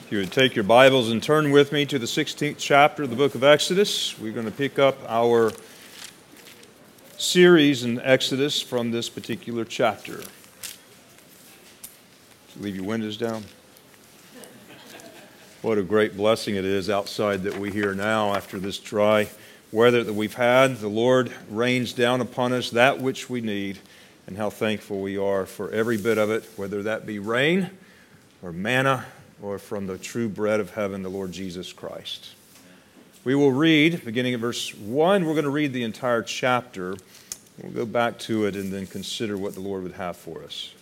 If you would take your Bibles and turn with me to the 16th chapter of the book of Exodus, we're going to pick up our series in Exodus from this particular chapter. Leave your windows down. What a great blessing it is outside that we hear now after this dry weather that we've had. The Lord rains down upon us that which we need, and how thankful we are for every bit of it, whether that be rain or manna or from the true bread of heaven, the Lord Jesus Christ. We will read, beginning at verse 1, we're going to read the entire chapter. We'll go back to it and then consider what the Lord would have for us.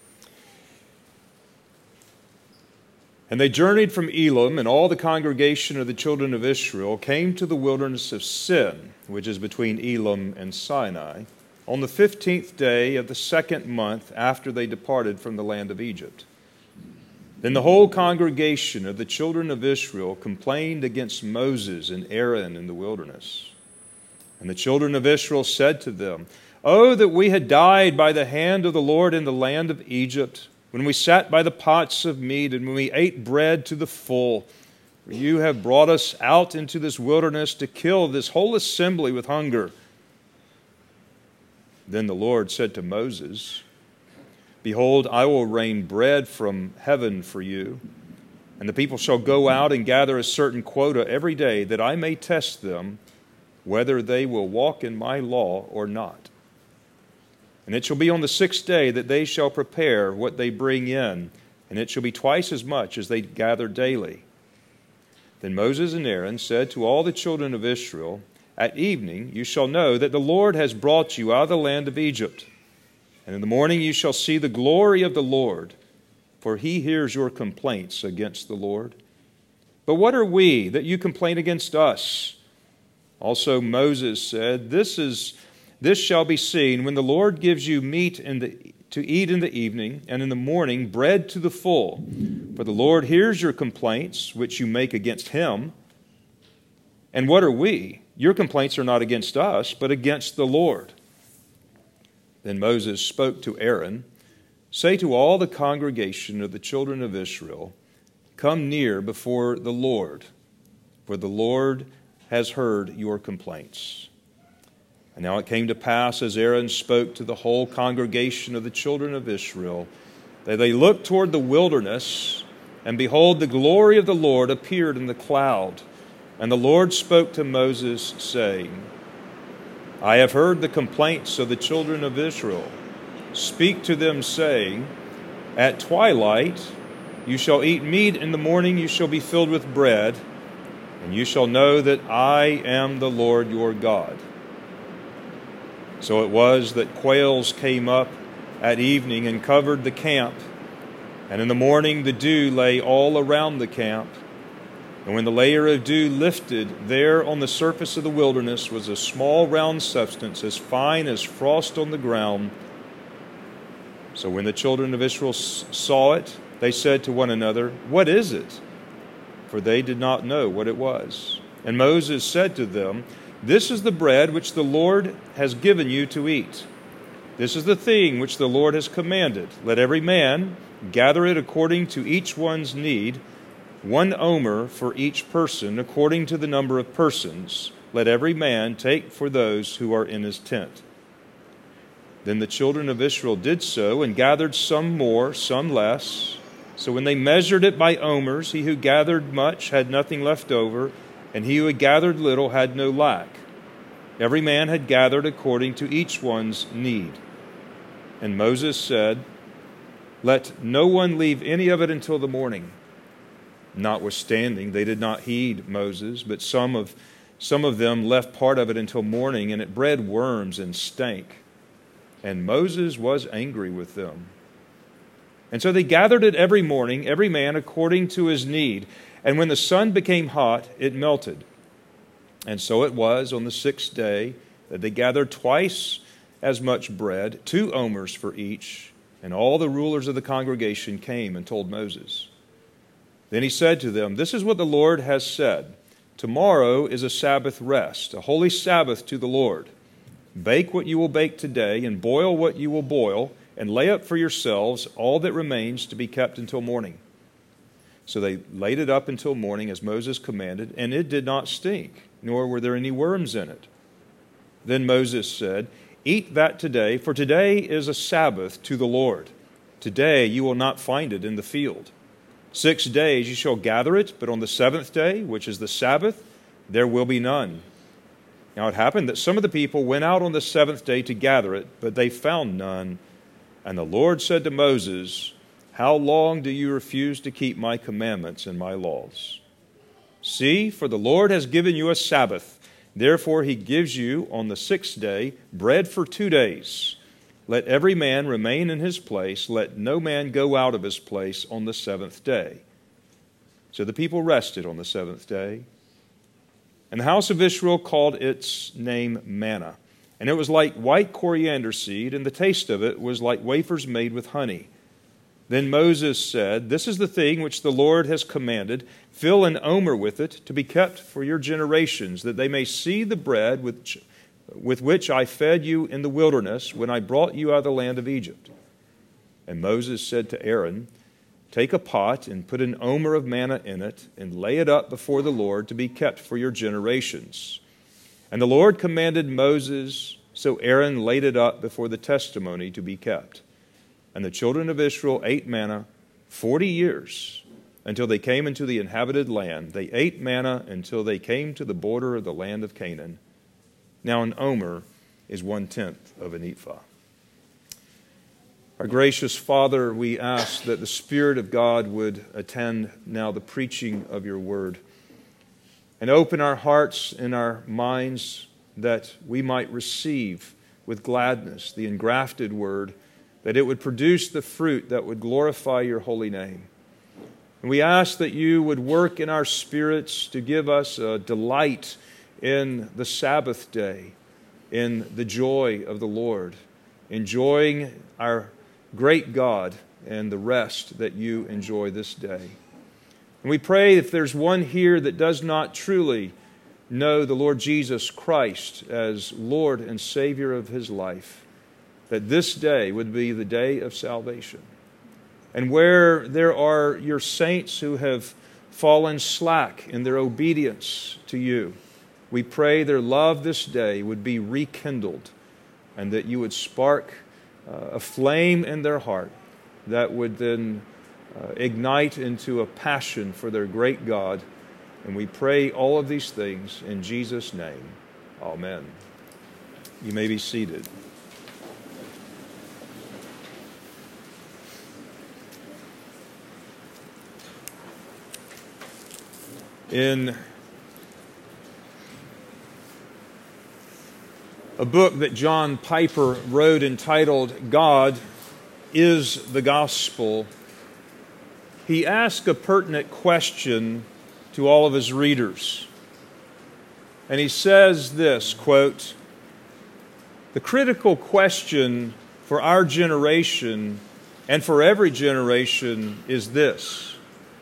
And they journeyed from Elim, and all the congregation of the children of Israel came to the wilderness of Sin, which is between Elim and Sinai, on the 15th day of the second month after they departed from the land of Egypt. Then the whole congregation of the children of Israel complained against Moses and Aaron in the wilderness. And the children of Israel said to them, "Oh, that we had died by the hand of the Lord in the land of Egypt, when we sat by the pots of meat and when we ate bread to the full. For you have brought us out into this wilderness to kill this whole assembly with hunger." Then the Lord said to Moses, "Behold, I will rain bread from heaven for you, and the people shall go out and gather a certain quota every day, that I may test them whether they will walk in my law or not. And it shall be on the 6th day that they shall prepare what they bring in, and it shall be twice as much as they gather daily." Then Moses and Aaron said to all the children of Israel, "At evening you shall know that the Lord has brought you out of the land of Egypt. And in the morning you shall see the glory of the Lord, for he hears your complaints against the Lord. But what are we that you complain against us?" Also Moses said, This shall be seen when the Lord gives you meat to eat in the evening, and in the morning bread to the full. For the Lord hears your complaints, which you make against him. And what are we? Your complaints are not against us, but against the Lord." Then Moses spoke to Aaron, "Say to all the congregation of the children of Israel, come near before the Lord, for the Lord has heard your complaints." And now it came to pass, as Aaron spoke to the whole congregation of the children of Israel, that they looked toward the wilderness, and behold, the glory of the Lord appeared in the cloud. And the Lord spoke to Moses, saying, "I have heard the complaints of the children of Israel. Speak to them, saying, At twilight you shall eat meat, in the morning you shall be filled with bread, and you shall know that I am the Lord your God." So it was that quails came up at evening and covered the camp, and in the morning the dew lay all around the camp. And when the layer of dew lifted, there on the surface of the wilderness was a small round substance, as fine as frost on the ground. So when the children of Israel saw it, they said to one another, "What is it?" For they did not know what it was. And Moses said to them, "This is the bread which the Lord has given you to eat. This is the thing which the Lord has commanded. Let every man gather it according to each one's need, 1 omer for each person, according to the number of persons. Let every man take for those who are in his tent." Then the children of Israel did so, and gathered some more, some less. So when they measured it by omers, he who gathered much had nothing left over, and he who had gathered little had no lack. Every man had gathered according to each one's need. And Moses said, "Let no one leave any of it until the morning." Notwithstanding, they did not heed Moses, but some of them left part of it until morning, and it bred worms and stank. And Moses was angry with them. And so they gathered it every morning, every man according to his need. And when the sun became hot, it melted. And so it was on the 6th day that they gathered twice as much bread, 2 omers for each. And all the rulers of the congregation came and told Moses. Then he said to them, "This is what the Lord has said. Tomorrow is a Sabbath rest, a holy Sabbath to the Lord. Bake what you will bake today, and boil what you will boil, and lay up for yourselves all that remains to be kept until morning. So they laid it up until morning, as Moses commanded, and it did not stink, nor were there any worms in it. Then Moses said, "Eat that today, for today is a Sabbath to the Lord. Today you will not find it in the field. 6 days you shall gather it, but on the seventh day, which is the Sabbath, there will be none." Now it happened that some of the people went out on the seventh day to gather it, but they found none. And the Lord said to Moses, "How long do you refuse to keep my commandments and my laws? See, for the Lord has given you a Sabbath. Therefore he gives you on the 6th day bread for 2 days. Let every man remain in his place. Let no man go out of his place on the 7th day." So the people rested on the 7th day. And the house of Israel called its name manna. And it was like white coriander seed, and the taste of it was like wafers made with honey. Then Moses said, "This is the thing which the Lord has commanded. Fill an omer with it, to be kept for your generations, that they may see the bread with which I fed you in the wilderness when I brought you out of the land of Egypt." And Moses said to Aaron, "Take a pot and put an omer of manna in it, and lay it up before the Lord to be kept for your generations." And the Lord commanded Moses, so Aaron laid it up before the testimony to be kept. And the children of Israel ate manna 40 years, until they came into the inhabited land. They ate manna until they came to the border of the land of Canaan. Now an omer is 1/10 of an ephah. Our gracious Father, we ask that the Spirit of God would attend now the preaching of your word and open our hearts and our minds that we might receive with gladness the engrafted word, that it would produce the fruit that would glorify your holy name. And we ask that you would work in our spirits to give us a delight in the Sabbath day, in the joy of the Lord, enjoying our great God and the rest that you enjoy this day. And we pray if there's one here that does not truly know the Lord Jesus Christ as Lord and Savior of his life, that this day would be the day of salvation. And where there are your saints who have fallen slack in their obedience to you, we pray their love this day would be rekindled, and that you would spark a flame in their heart that would then ignite into a passion for their great God. And we pray all of these things in Jesus' name. Amen. You may be seated. In a book that John Piper wrote entitled "God is the Gospel," he asked a pertinent question to all of his readers. And he says this, quote, "The critical question for our generation and for every generation is this: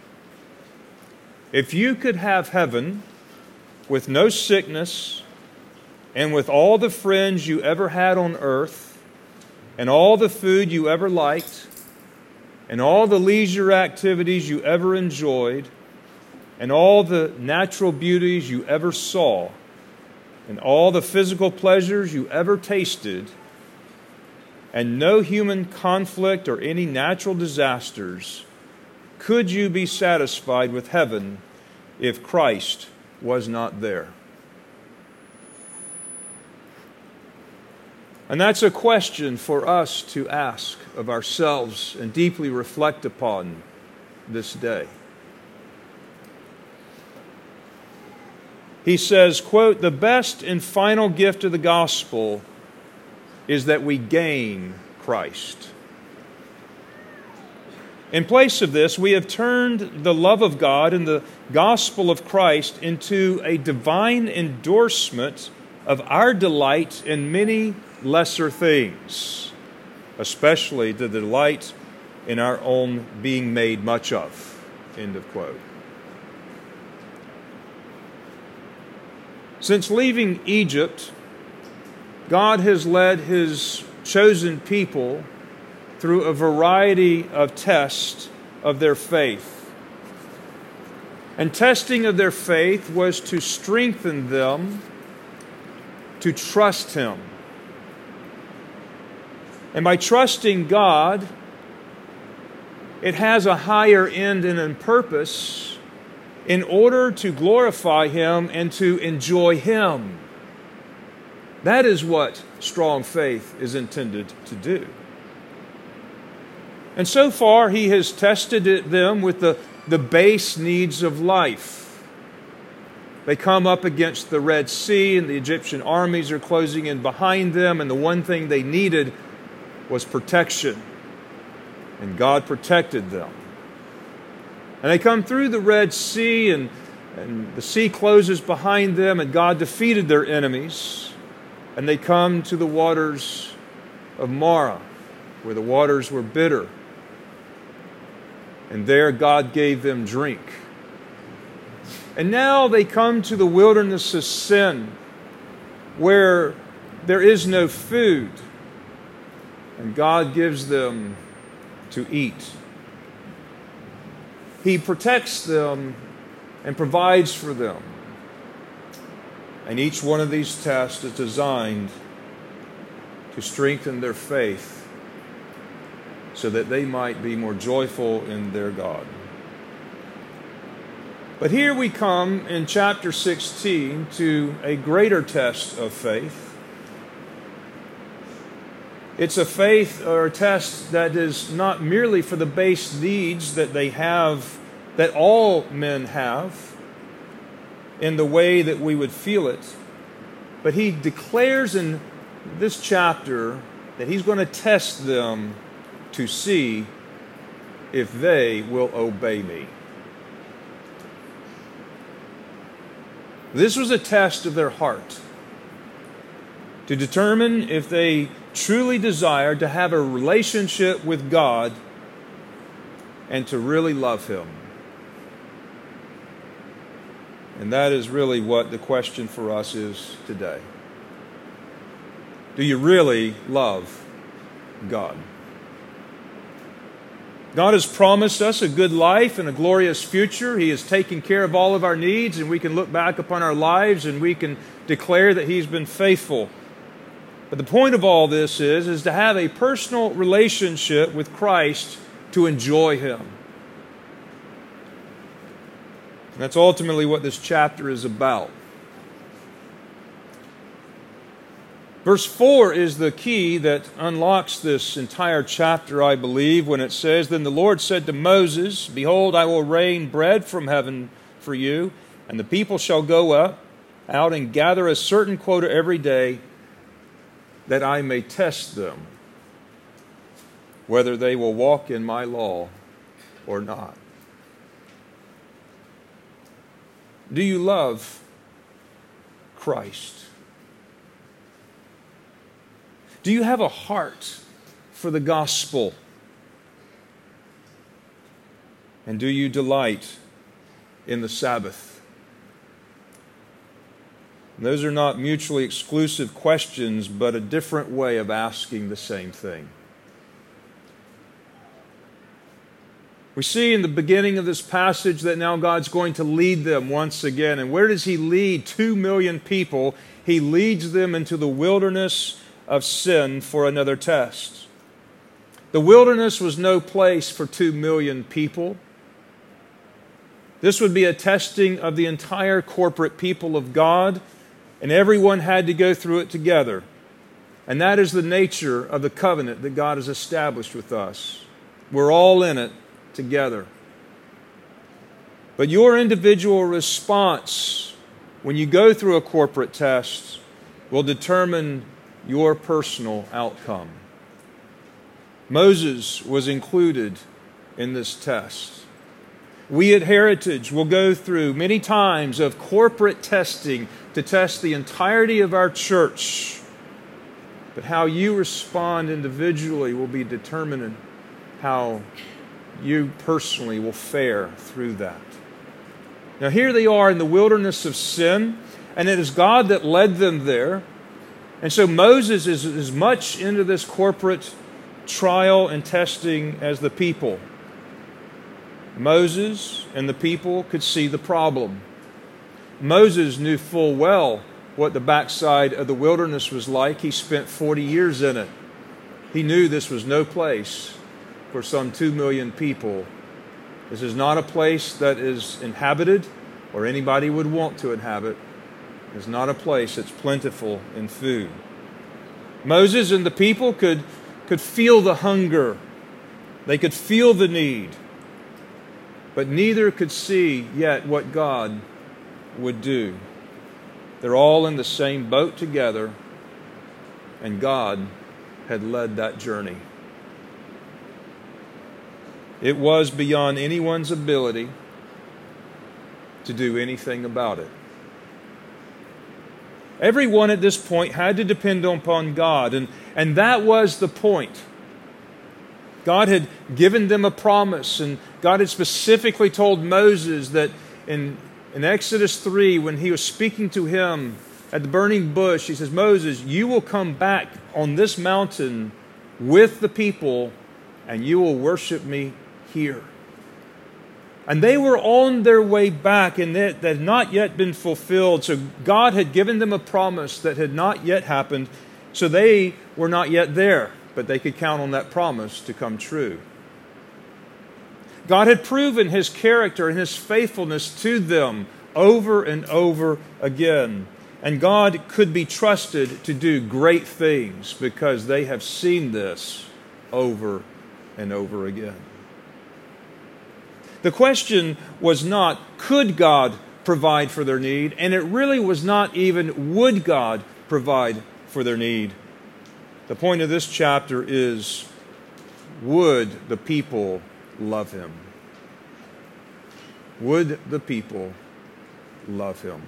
if you could have heaven with no sickness and with all the friends you ever had on earth and all the food you ever liked and all the leisure activities you ever enjoyed and all the natural beauties you ever saw and all the physical pleasures you ever tasted and no human conflict or any natural disasters, could you be satisfied with heaven if Christ was not there?" And that's a question for us to ask of ourselves and deeply reflect upon this day. He says, quote, "The best and final gift of the gospel is that we gain Christ. In place of this, we have turned the love of God and the gospel of Christ into a divine endorsement of our delight in many lesser things, especially the delight in our own being made much of." End of quote. Since leaving Egypt, God has led his chosen people through a variety of tests of their faith. And testing of their faith was to strengthen them to trust Him. And by trusting God, it has a higher end and purpose in order to glorify Him and to enjoy Him. That is what strong faith is intended to do. And so far, He has tested them with the base needs of life. They come up against the Red Sea, and the Egyptian armies are closing in behind them, and the one thing they needed was protection. And God protected them. And they come through the Red Sea, and the sea closes behind them, and God defeated their enemies. And they come to the waters of Marah, where the waters were bitter. And there God gave them drink. And now they come to the wilderness of Sin, where there is no food. And God gives them to eat. He protects them and provides for them. And each one of these tests is designed to strengthen their faith so that they might be more joyful in their God. But here we come in chapter 16 to a greater test of faith. It's a faith or a test that is not merely for the base needs that they have, that all men have, in the way that we would feel it. But he declares in this chapter that he's going to test them to see if they will obey me. This was a test of their heart to determine if they truly desired to have a relationship with God and to really love Him. And that is really what the question for us is today. Do you really love God? God has promised us a good life and a glorious future. He has taken care of all of our needs, and we can look back upon our lives and we can declare that He's been faithful. But the point of all this is to have a personal relationship with Christ to enjoy Him. And that's ultimately what this chapter is about. Verse 4 is the key that unlocks this entire chapter, I believe, when it says, "Then the Lord said to Moses, Behold, I will rain bread from heaven for you, and the people shall go out and gather a certain quota every day, that I may test them, whether they will walk in my law or not." Do you love Christ? Do you have a heart for the gospel? And do you delight in the Sabbath? Those are not mutually exclusive questions, but a different way of asking the same thing. We see in the beginning of this passage that now God's going to lead them once again. And where does He lead 2 million people? He leads them into the wilderness of Sin for another test. The wilderness was no place for 2 million people. This would be a testing of the entire corporate people of God, and everyone had to go through it together. And that is the nature of the covenant that God has established with us. We're all in it together. But your individual response when you go through a corporate test will determine your personal outcome. Moses was included in this test. We at Heritage will go through many times of corporate testing to test the entirety of our church. But how you respond individually will be determined how you personally will fare through that. Now here they are in the wilderness of Sin, and it is God that led them there. And so Moses is as much into this corporate trial and testing as the people. Moses and the people could see the problem. Moses knew full well what the backside of the wilderness was like. He spent 40 years in it. He knew this was no place for some 2 million people. This is not a place that is inhabited or anybody would want to inhabit. It's not a place that's plentiful in food. Moses and the people could feel the hunger. They could feel the need. But neither could see yet what God would do. They're all in the same boat together, and God had led that journey. It was beyond anyone's ability to do anything about it. Everyone at this point had to depend upon God, and that was the point. God had given them a promise, and God had specifically told Moses that in Exodus 3, when he was speaking to him at the burning bush, he says, Moses, you will come back on this mountain with the people, and you will worship me here. And they were on their way back, and that had not yet been fulfilled. So God had given them a promise that had not yet happened, so they were not yet there, but they could count on that promise to come true. God had proven His character and His faithfulness to them over and over again. And God could be trusted to do great things because they have seen this over and over again. The question was not, could God provide for their need? And it really was not even, would God provide for their need? The point of this chapter is, would the people love Him? Would the people love Him?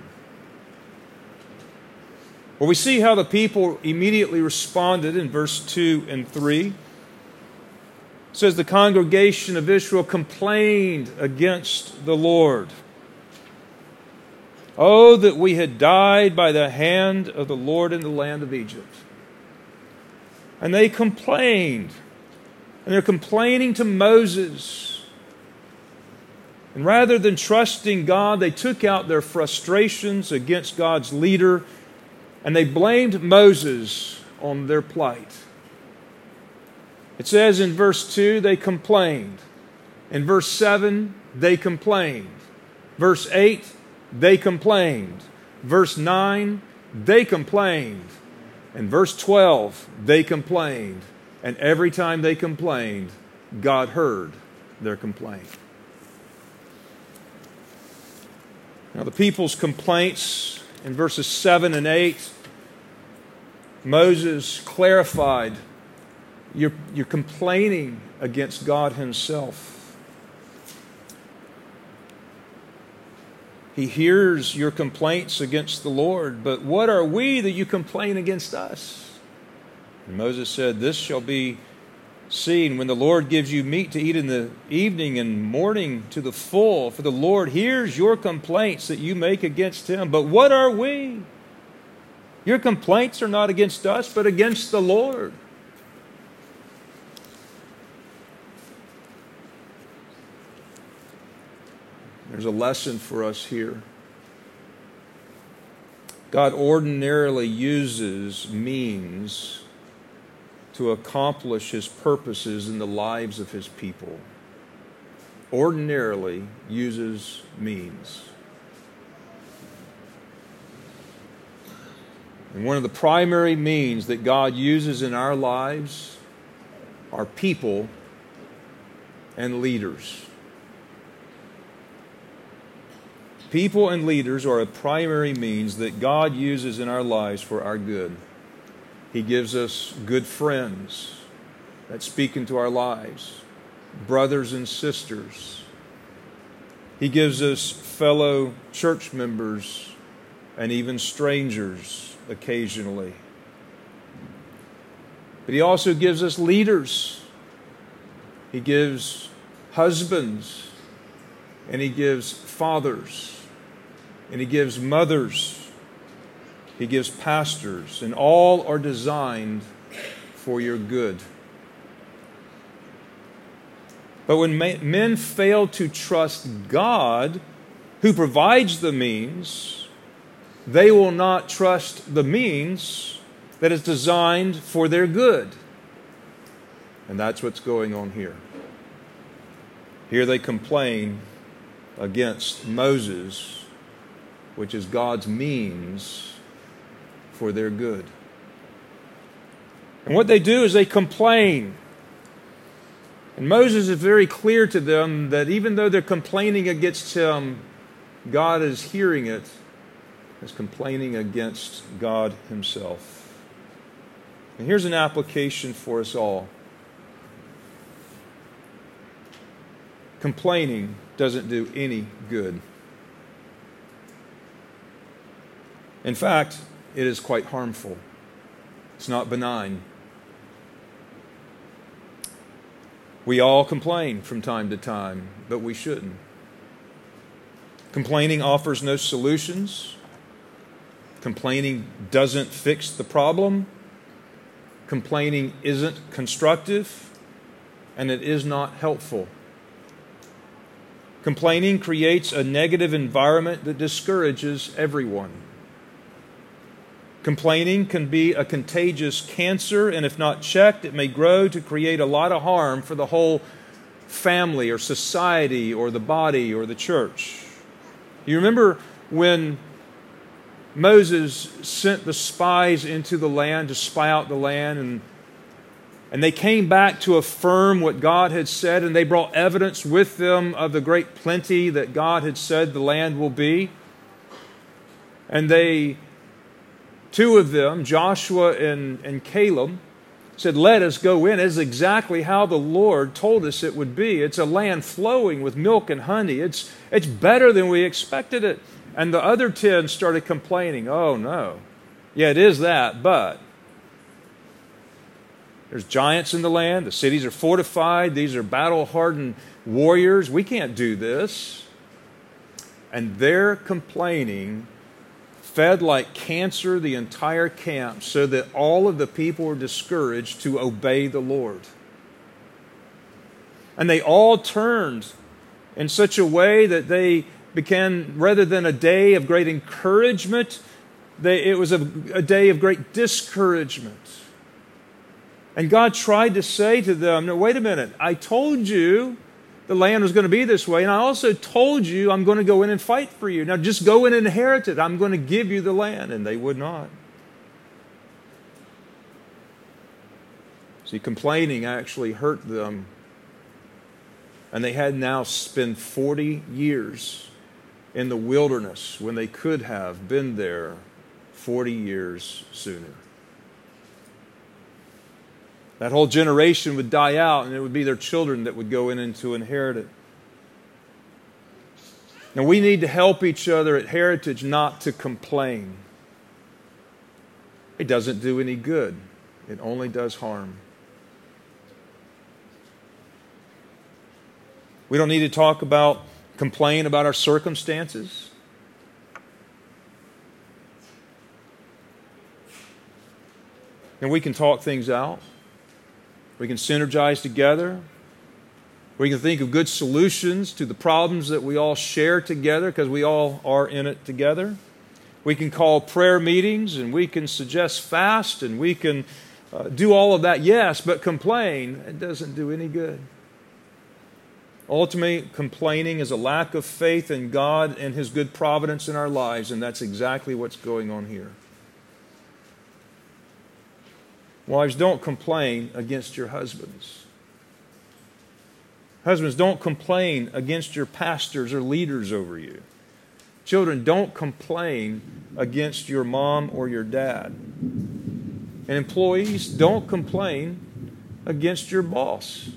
Well, we see how the people immediately responded in verse 2 and 3. It says, the congregation of Israel complained against the Lord. Oh, that we had died by the hand of the Lord in the land of Egypt. And they complained. And they're complaining to Moses. And rather than trusting God, they took out their frustrations against God's leader, and they blamed Moses on their plight. It says in verse 2, they complained. In verse 7, they complained. Verse 8, they complained. Verse 9, they complained. And verse 12, they complained. And every time they complained, God heard their complaint. Now, the people's complaints in verses 7 and 8, Moses clarified, you're complaining against God Himself. He hears your complaints against the Lord, but what are we that you complain against us? And Moses said, this shall be seen when the Lord gives you meat to eat in the evening and morning to the full. For the Lord hears your complaints that you make against Him. But what are we? Your complaints are not against us, but against the Lord. There's a lesson for us here. God ordinarily uses means to accomplish His purposes in the lives of His people. Ordinarily uses means. And one of the primary means that God uses in our lives are people and leaders. People and leaders are a primary means that God uses in our lives for our good. He gives us good friends that speak into our lives, brothers and sisters. He gives us fellow church members and even strangers occasionally. But He also gives us leaders. He gives husbands, and He gives fathers, and He gives mothers. He gives pastors, and all are designed for your good. But when men fail to trust God, who provides the means, they will not trust the means that is designed for their good. And that's what's going on here. Here they complain against Moses, which is God's means for their good. And what they do is they complain. And Moses is very clear to them that even though they're complaining against him, God is hearing it as complaining against God himself. And here's an application for us all. Complaining doesn't do any good. In fact, it is quite harmful. It's not benign. We all complain from time to time, but we shouldn't. Complaining offers no solutions. Complaining doesn't fix the problem. Complaining isn't constructive, and it is not helpful. Complaining creates a negative environment that discourages everyone. Complaining can be a contagious cancer, and if not checked, it may grow to create a lot of harm for the whole family or society or the body or the church. You remember when Moses sent the spies into the land to spy out the land, and they came back to affirm what God had said, and they brought evidence with them of the great plenty that God had said the land will be. And two of them, Joshua and Caleb, said, "Let us go in." It's exactly how the Lord told us it would be. It's a land flowing with milk and honey. It's better than we expected it. And the other 10 started complaining. "Oh, no. Yeah, it is that, but there's giants in the land. The cities are fortified. These are battle-hardened warriors. We can't do this." And their complaining fed like cancer the entire camp, so that all of the people were discouraged to obey the Lord. And they all turned in such a way that they began, rather than a day of great encouragement, it was a day of great discouragement. And God tried to say to them, "No, wait a minute. I told you the land was going to be this way, and I also told you I'm going to go in and fight for you. Now just go in and inherit it. I'm going to give you the land." And they would not. See, complaining actually hurt them. And they had now spent 40 years in the wilderness when they could have been there 40 years sooner. That whole generation would die out, and it would be their children that would go in and to inherit it. Now, we need to help each other at Heritage not to complain. It doesn't do any good. It only does harm. We don't need to complain about our circumstances. And we can talk things out. We can synergize together. We can think of good solutions to the problems that we all share together, because we all are in it together. We can call prayer meetings, and we can suggest fast, and we can do all of that, yes, but complain, it doesn't do any good. Ultimately, complaining is a lack of faith in God and His good providence in our lives, and that's exactly what's going on here. Wives, don't complain against your husbands. Husbands, don't complain against your pastors or leaders over you. Children, don't complain against your mom or your dad. And employees, don't complain against your boss.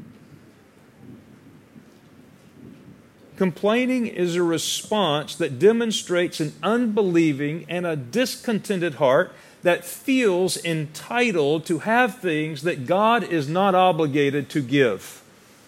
Complaining is a response that demonstrates an unbelieving and a discontented heart that feels entitled to have things that God is not obligated to give.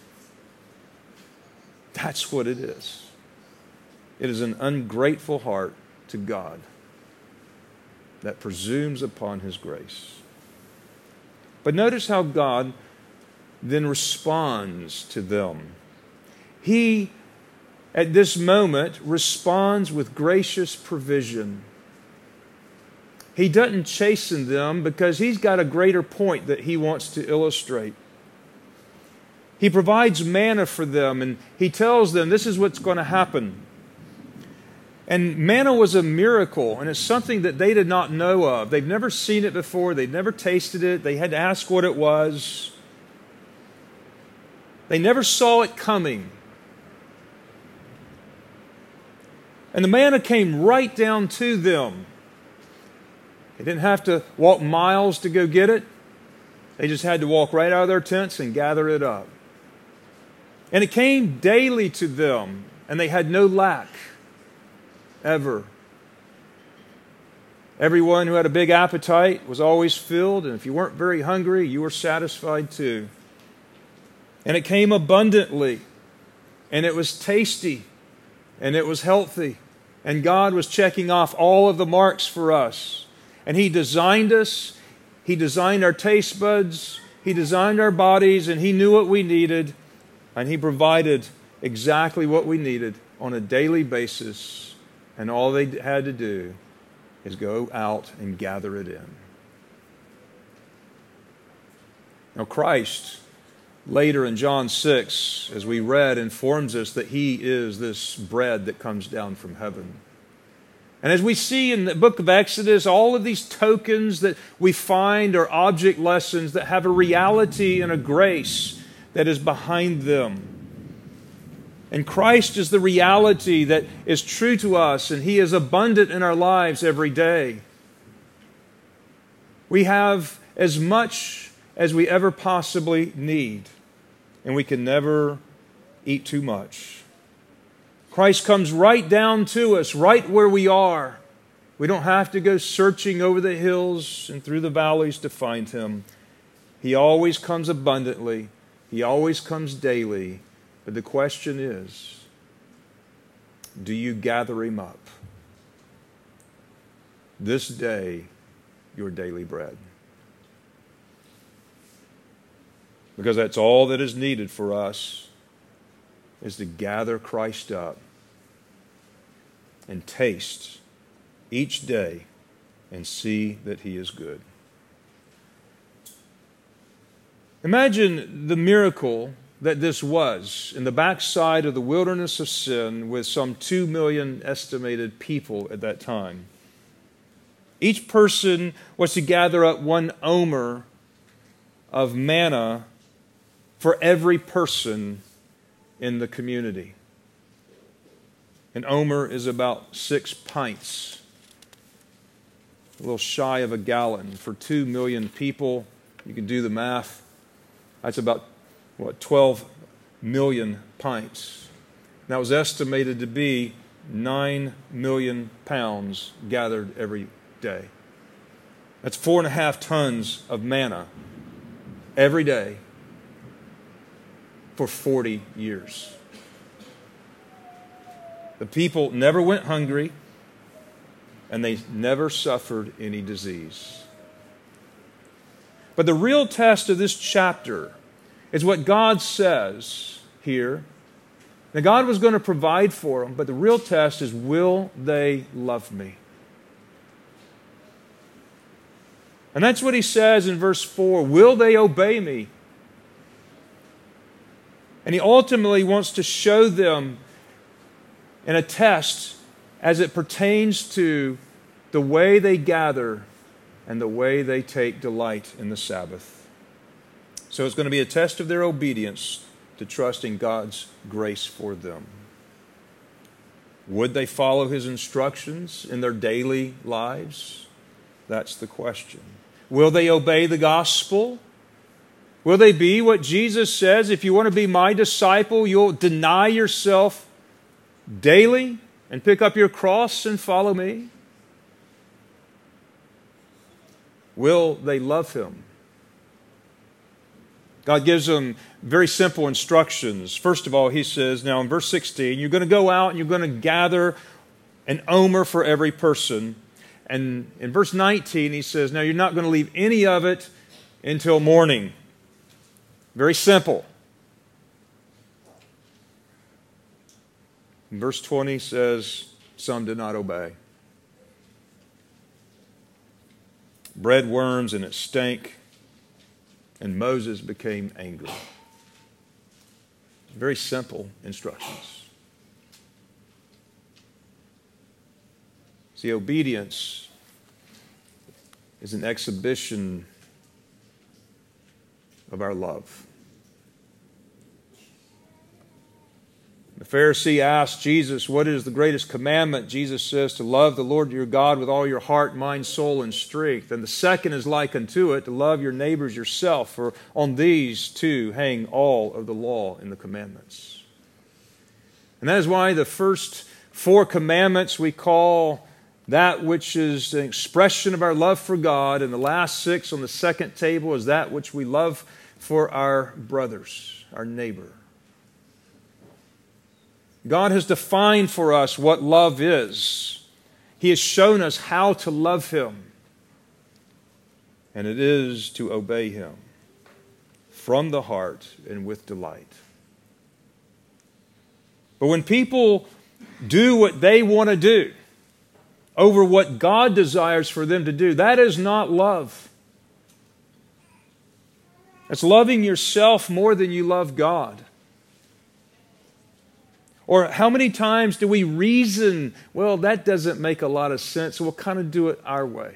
That's what it is. It is an ungrateful heart to God that presumes upon His grace. But notice how God then responds to them. He, at this moment, responds with gracious provision. He doesn't chasten them because He's got a greater point that He wants to illustrate. He provides manna for them, and He tells them this is what's going to happen. And manna was a miracle, and it's something that they did not know of. They've never seen it before. They'd never tasted it. They had to ask what it was. They never saw it coming. And the manna came right down to them. They didn't have to walk miles to go get it. They just had to walk right out of their tents and gather it up. And it came daily to them, and they had no lack, ever. Everyone who had a big appetite was always filled, and if you weren't very hungry, you were satisfied too. And it came abundantly, and it was tasty, and it was healthy, and God was checking off all of the marks for us. And He designed us, He designed our taste buds, He designed our bodies, and He knew what we needed, and He provided exactly what we needed on a daily basis. And all they had to do is go out and gather it in. Now Christ, later in John 6, as we read, informs us that He is this bread that comes down from heaven. And as we see in the book of Exodus, all of these tokens that we find are object lessons that have a reality and a grace that is behind them. And Christ is the reality that is true to us, and He is abundant in our lives every day. We have as much as we ever possibly need, and we can never eat too much. Christ comes right down to us, right where we are. We don't have to go searching over the hills and through the valleys to find Him. He always comes abundantly. He always comes daily. But the question is, do you gather Him up? This day, your daily bread. Because that's all that is needed for us, is to gather Christ up and taste each day and see that He is good. Imagine the miracle that this was in the backside of the wilderness of sin with some 2 million estimated people at that time. Each person was to gather up 1 omer of manna for every person in the community. An omer is about 6 pints, a little shy of a gallon. For 2 million people, you can do the math, that's about 12 million pints. That was estimated to be 9 million pounds gathered every day. That's 4.5 tons of manna every day for 40 years. The people never went hungry, and they never suffered any disease. But the real test of this chapter is what God says here. Now, God was going to provide for them, but the real test is, will they love me? And that's what He says in verse 4. Will they obey me? And He ultimately wants to show them in a test as it pertains to the way they gather and the way they take delight in the Sabbath. So it's going to be a test of their obedience to trusting God's grace for them. Would they follow His instructions in their daily lives? That's the question. Will they obey the gospel? Will they be what Jesus says? If you want to be my disciple, you'll deny yourself daily and pick up your cross and follow me? Will they love Him? God gives them very simple instructions. First of all, He says, now in verse 16, you're going to go out and you're going to gather an omer for every person. And in verse 19, He says, now you're not going to leave any of it until morning. Very simple. And verse 20 says, some did not obey. Bread worms and it stank, and Moses became angry. Very simple instructions. See, obedience is an exhibition of our love. The Pharisee asked Jesus, what is the greatest commandment? Jesus says, to love the Lord your God with all your heart, mind, soul, and strength. And the second is like unto it, to love your neighbors yourself. For on these two hang all of the law and the commandments. And that is why the first 4 commandments we call that which is an expression of our love for God, and the last 6 on the second table is that which we love for our brothers, our neighbor. God has defined for us what love is. He has shown us how to love Him. And it is to obey Him from the heart and with delight. But when people do what they want to do over what God desires for them to do, that is not love. It's loving yourself more than you love God. Or how many times do we reason, well, that doesn't make a lot of sense, so we'll kind of do it our way.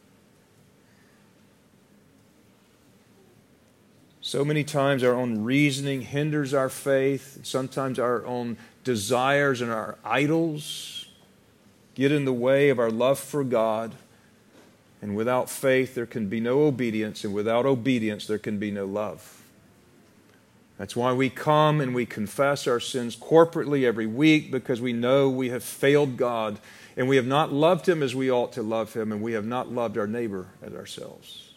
So many times our own reasoning hinders our faith. Sometimes our own desires and our idols get in the way of our love for God. And without faith, there can be no obedience. And without obedience, there can be no love. That's why we come and we confess our sins corporately every week, because we know we have failed God and we have not loved Him as we ought to love Him, and we have not loved our neighbor as ourselves.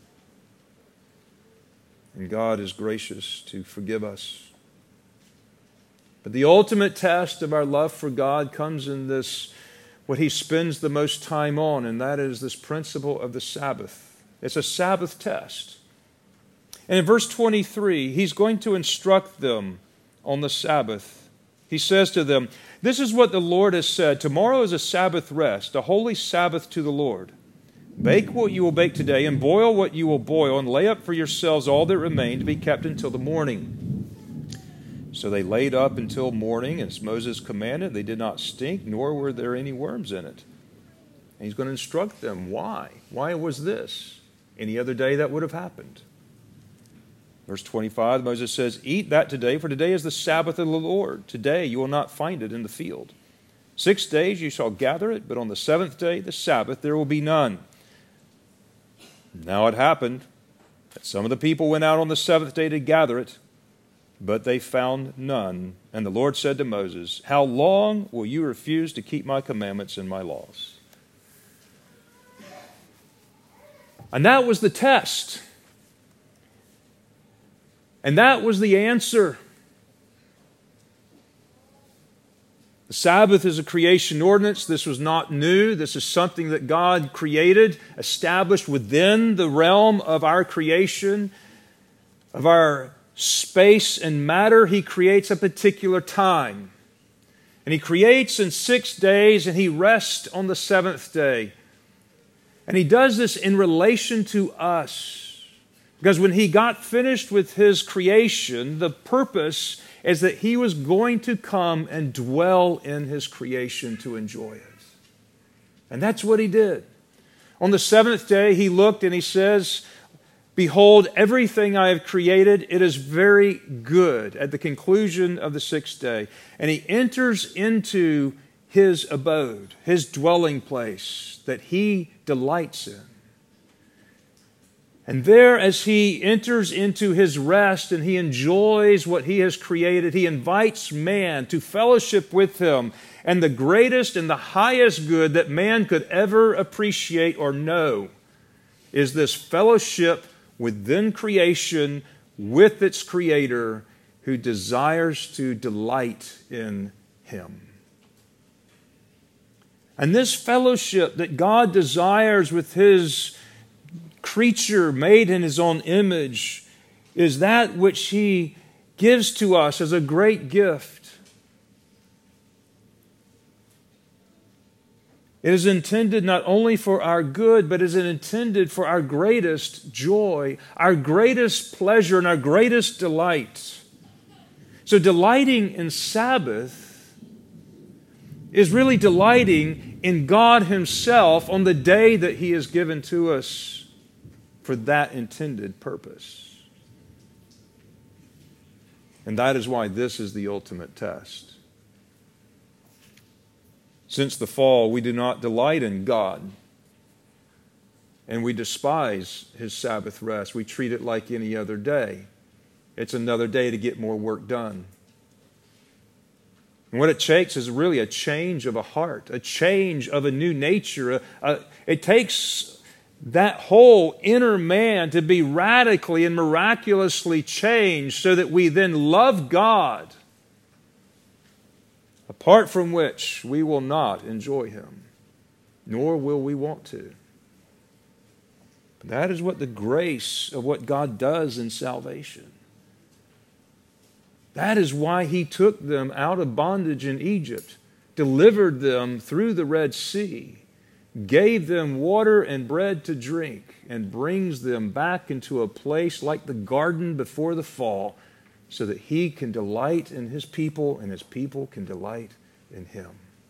And God is gracious to forgive us. But the ultimate test of our love for God comes in this, what He spends the most time on, and that is this principle of the Sabbath. It's a Sabbath test. And in verse 23, He's going to instruct them on the Sabbath. He says to them, this is what the Lord has said, tomorrow is a Sabbath rest, a holy Sabbath to the Lord. Bake what you will bake today, and boil what you will boil, and lay up for yourselves all that remain to be kept until the morning. So they laid up until morning, as Moses commanded. They did not stink, nor were there any worms in it. And He's going to instruct them. Why? Why was this? Any other day that would have happened. Verse 25, Moses says, eat that today, for today is the Sabbath of the Lord. Today you will not find it in the field. 6 days you shall gather it, but on the 7th day, the Sabbath, there will be none. Now it happened that some of the people went out on the 7th day to gather it, but they found none. And the Lord said to Moses, how long will you refuse to keep my commandments and my laws? And that was the test. And that was the answer. The Sabbath is a creation ordinance. This was not new. This is something that God created, established within the realm of our creation, of our space and matter. He creates a particular time. And He creates in 6 days, and He rests on the 7th day. And He does this in relation to us. Because when He got finished with His creation, the purpose is that He was going to come and dwell in His creation to enjoy it. And that's what He did. On the 7th day, He looked and He says, behold, everything I have created, it is very good, at the conclusion of the 6th day. And He enters into His abode, His dwelling place that He delights in. And there, as He enters into His rest and He enjoys what He has created, He invites man to fellowship with Him. And the greatest and the highest good that man could ever appreciate or know is this fellowship within creation with its Creator, who desires to delight in Him. And this fellowship that God desires with His creature made in His own image is that which He gives to us as a great gift. It is intended not only for our good, but is intended for our greatest joy, our greatest pleasure, and our greatest delight. So delighting in Sabbath is really delighting in God Himself on the day that He has given to us for that intended purpose. And that is why this is the ultimate test. Since the fall, we do not delight in God, and we despise His Sabbath rest. We treat it like any other day. It's another day to get more work done. And what it takes is really a change of a heart, a change of a new nature. It takes that whole inner man to be radically and miraculously changed so that we then love God, apart from which we will not enjoy Him, nor will we want to. But that is what the grace of what God does in salvation. That is why He took them out of bondage in Egypt, delivered them through the Red Sea, gave them water and bread to drink, and brings them back into a place like the garden before the fall, so that He can delight in His people and His people can delight in Him.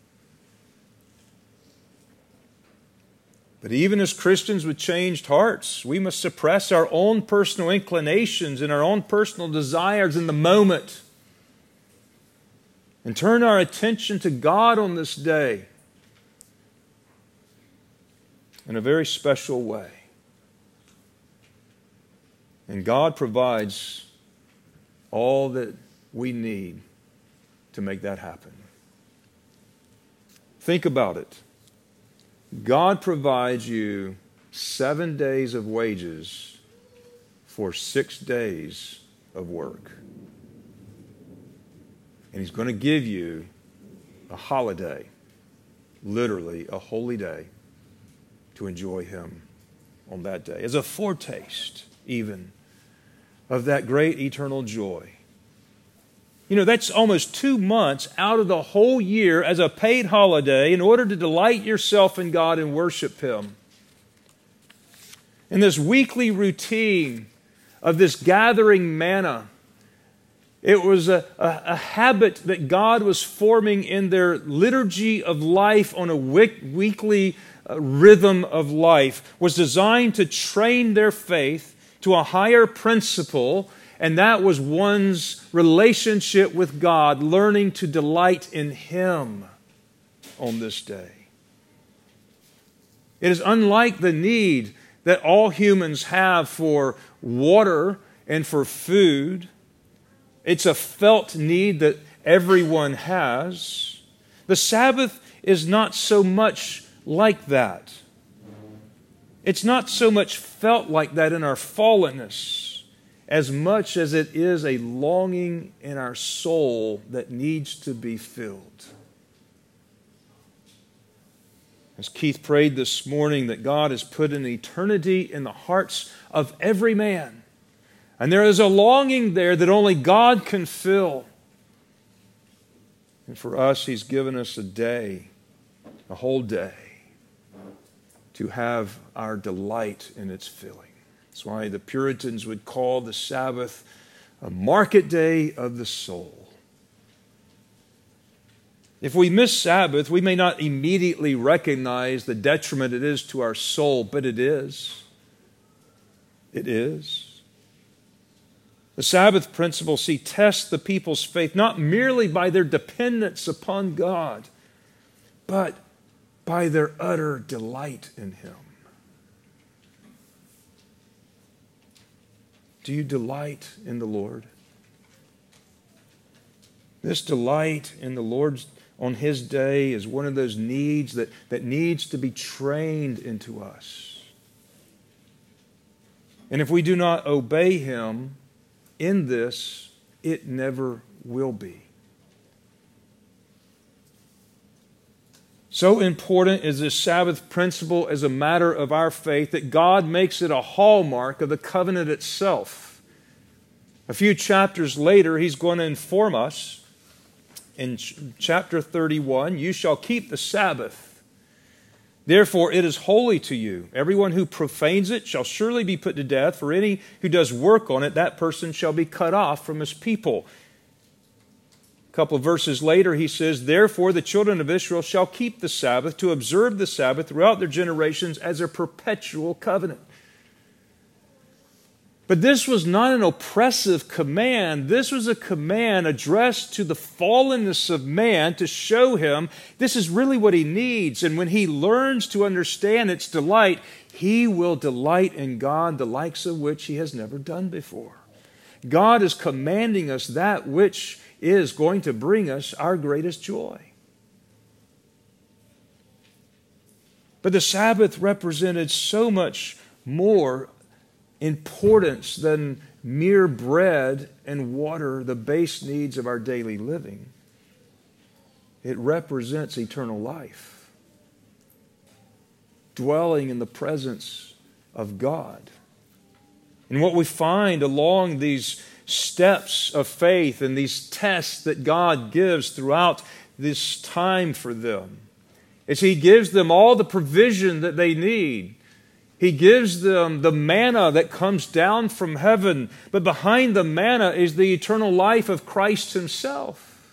But even as Christians with changed hearts, we must suppress our own personal inclinations and our own personal desires in the moment and turn our attention to God on this day in a very special way. And God provides all that we need to make that happen. Think about it. God provides you 7 days of wages for 6 days of work. And He's going to give you a holiday, literally a holy day, to enjoy Him on that day, as a foretaste even of that great eternal joy. You know, that's almost 2 months out of the whole year as a paid holiday in order to delight yourself in God and worship Him. In this weekly routine of this gathering manna, it was a habit that God was forming in their liturgy of life on a weekly rhythm of life, was designed to train their faith to a higher principle, and that was one's relationship with God, learning to delight in Him on this day. It is unlike the need that all humans have for water and for food. It's a felt need that everyone has. The Sabbath is not so much like that. It's not so much felt like that in our fallenness as much as it is a longing in our soul that needs to be filled. As Keith prayed this morning, that God has put an eternity in the hearts of every man. And there is a longing there that only God can fill. And for us, He's given us a day, a whole day, to have our delight in its filling. That's why the Puritans would call the Sabbath a market day of the soul. If we miss Sabbath, we may not immediately recognize the detriment it is to our soul, but it is. It is. The Sabbath principle, tests the people's faith not merely by their dependence upon God, but by their utter delight in Him. Do you delight in the Lord? This delight in the Lord on His day is one of those needs that needs to be trained into us. And if we do not obey Him in this, it never will be. So important is this Sabbath principle as a matter of our faith that God makes it a hallmark of the covenant itself. A few chapters later, he's going to inform us in chapter 31, you shall keep the Sabbath. Therefore, it is holy to you. Everyone who profanes it shall surely be put to death. For any who does work on it, that person shall be cut off from his people. A couple of verses later, he says, therefore, the children of Israel shall keep the Sabbath, to observe the Sabbath throughout their generations as a perpetual covenant. But this was not an oppressive command. This was a command addressed to the fallenness of man to show him this is really what he needs. And when he learns to understand its delight, he will delight in God, the likes of which he has never done before. God is commanding us that which is going to bring us our greatest joy. But the Sabbath represented so much more importance than mere bread and water, the base needs of our daily living. It represents eternal life, dwelling in the presence of God. And what we find along these steps of faith and these tests that God gives throughout this time for them is He gives them all the provision that they need. He gives them the manna that comes down from heaven, but behind the manna is the eternal life of Christ Himself.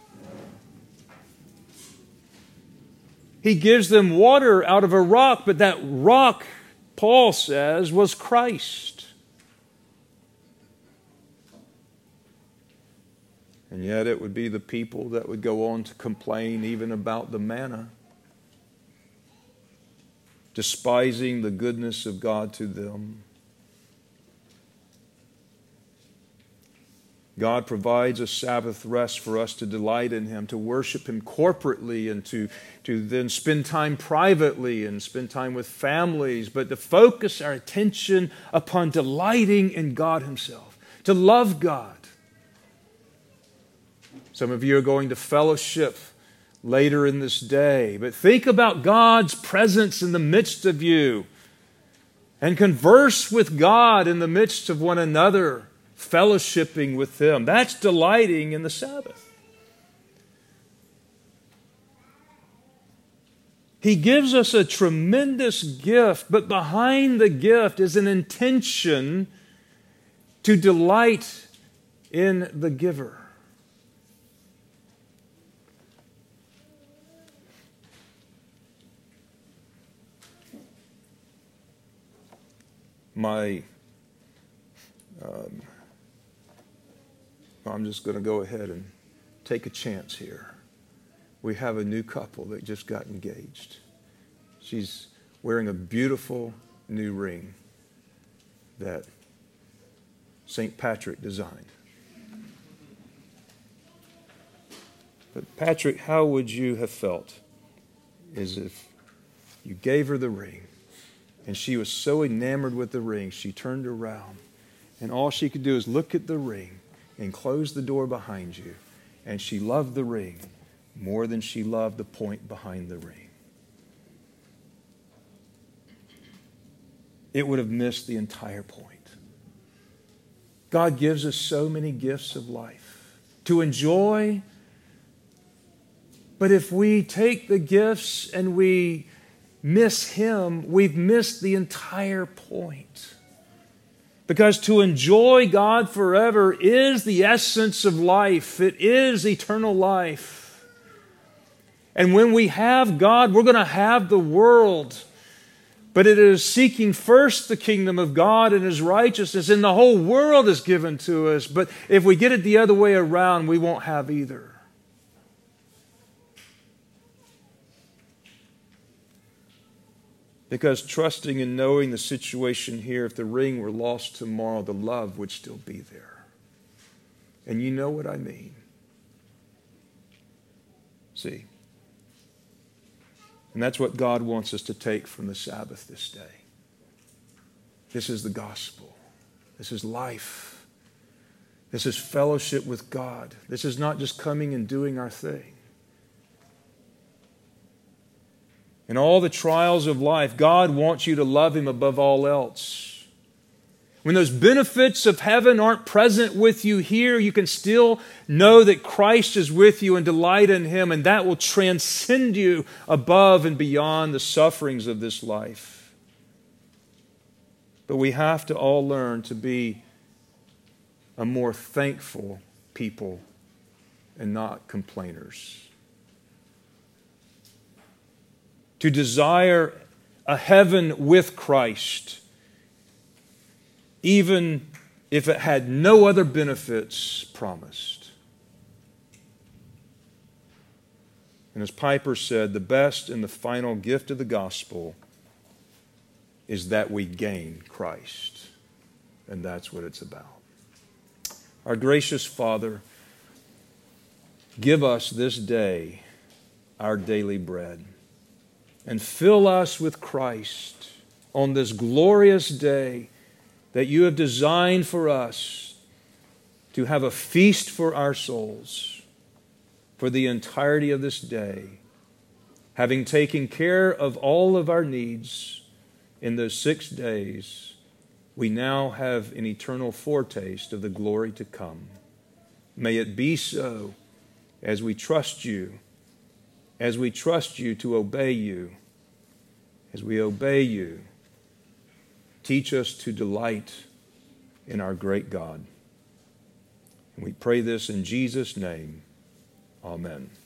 He gives them water out of a rock, but that rock, Paul says, was Christ. And yet it would be the people that would go on to complain even about the manna, despising the goodness of God to them. God provides a Sabbath rest for us to delight in Him, to worship Him corporately, and to then spend time privately and spend time with families, but to focus our attention upon delighting in God Himself, to love God. Some of you are going to fellowship later in this day, but think about God's presence in the midst of you and converse with God in the midst of one another, fellowshipping with Him. That's delighting in the Sabbath. He gives us a tremendous gift, but behind the gift is an intention to delight in the giver. I'm just going to go ahead and take a chance here. We have a new couple that just got engaged. She's wearing a beautiful new ring that St. Patrick designed. But Patrick, how would you have felt as if you gave her the ring and she was so enamored with the ring, she turned around and all she could do is look at the ring and close the door behind you, and she loved the ring more than she loved the point behind the ring? It would have missed the entire point. God gives us so many gifts of life to enjoy, but if we take the gifts and we miss Him, we've missed the entire point. Because to enjoy God forever is the essence of life. It is eternal life. And when we have God, we're going to have the world. But it is seeking first the kingdom of God and His righteousness, and the whole world is given to us. But if we get it the other way around, we won't have either. Because trusting and knowing the situation here, if the ring were lost tomorrow, the love would still be there. And you know what I mean. See? And that's what God wants us to take from the Sabbath this day. This is the gospel. This is life. This is fellowship with God. This is not just coming and doing our thing. In all the trials of life, God wants you to love Him above all else. When those benefits of heaven aren't present with you here, you can still know that Christ is with you and delight in Him, and that will transcend you above and beyond the sufferings of this life. But we have to all learn to be a more thankful people and not complainers. To desire a heaven with Christ, even if it had no other benefits promised. And as Piper said, the best and the final gift of the gospel is that we gain Christ. And that's what it's about. Our gracious Father, give us this day our daily bread, and fill us with Christ on this glorious day that you have designed for us to have a feast for our souls for the entirety of this day, having taken care of all of our needs in those 6 days. We now have an eternal foretaste of the glory to come. May it be so as we trust you to obey you. As we obey you, teach us to delight in our great God. And we pray this in Jesus' name. Amen.